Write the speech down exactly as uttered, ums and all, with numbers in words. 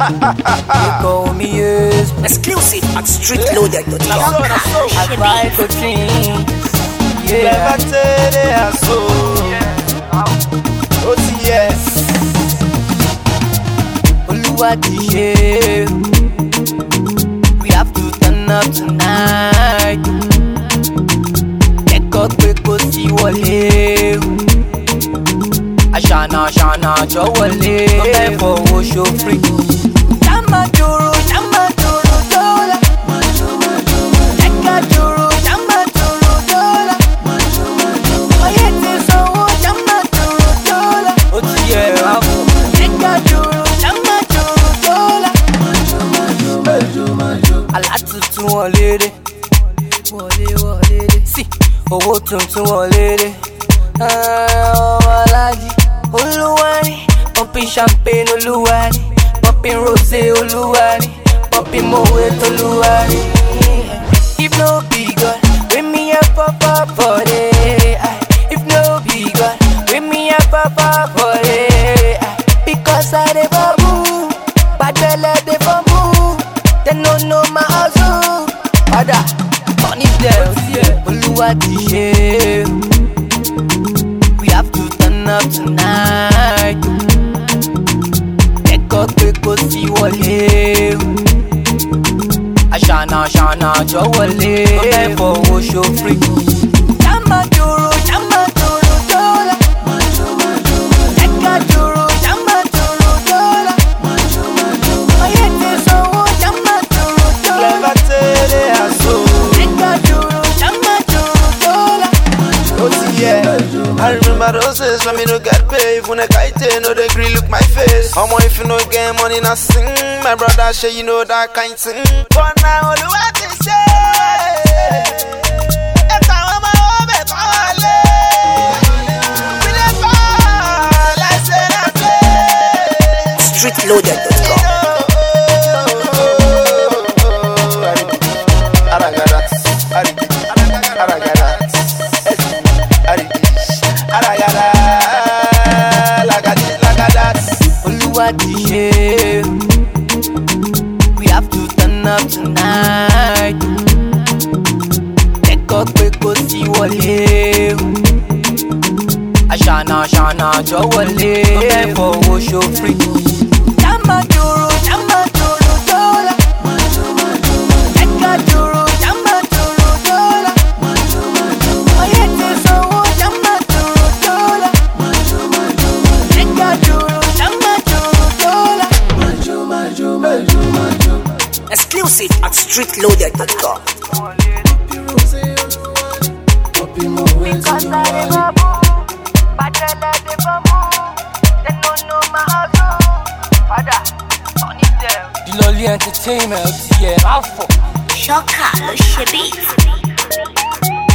You call me yes. Exclusive at street loaded dot com. I buy cocaine. Yeah. O T S. Oluwa ti ṣe. We have to turn up tonight. Ẹ̀kọ́ pé kò sí wọlé. Ashana, Ashana, jọ wọlé. Ó fẹ́ fọwọ́ ṣo free. Jama joro, jama joro dọ́là. Ẹ̀ka joro, jama joro dọ́là. Oyè ti sanwó, jama joro dọ́là. Ó ti yẹ wá fún. Ẹ̀ka joro, jama joro dọ́là. Alátùtù wọlé dé. Wọlé wọlé dé. Sí, owó tuntun wọlé dé. Ọmọ alájí. Oluwani, popping champagne Oluwani, popping rosé Oluwani, popping Moet Oluwani. If no be God, bring me a papa for it. If no be God, bring me a papa for it. Because I dey babu, but they let the babu. They no know my hustle. Father, punish them. Oluwa ti ṣe. We have to turn up tonight. Ẹ̀kọ́ pé kò sí wọlé. Ashana, Ashana, jọ wọlé. Ó fẹ́ fọwọ́ ṣo free. Jama joro, jama joro dọ́là. Ẹ̀ka joro, jama joro dọ́là. Oyè ti sanwó, jama joro dọ́là. Clever tele aso. Ẹ̀ka joro, jama joro dọ́là. O T S. I remember those days when me no get paid. When I kite, no they green look my face. How more if you no get money, not sing. My brother say you know that kind thing. But now all what they say. If I want my home, I call it. We dey fall, I say that play. street loaded dot com. Oluwa ti ṣe. We have to turn up tonight. Ẹ̀kọ́ pé kò sí wọlé. Ashana, Ashana, jọ wọlé. Ó fẹ́ fọwọ́ ṣo free. Jama joro, jama joro dọ́là. Ẹ̀ka joro, jama joro dọ́là. Oyè ti sanwó, jama joro dọ́là. Ẹ̀ka joro, jama joro dọ́là. Exclusive at street loaded dot com. Because I dey babu, but they let the babu. They don't know my hustle. Father, punish them. The Lolly Entertainment, yeah, Alpha. Shocker, le chéri.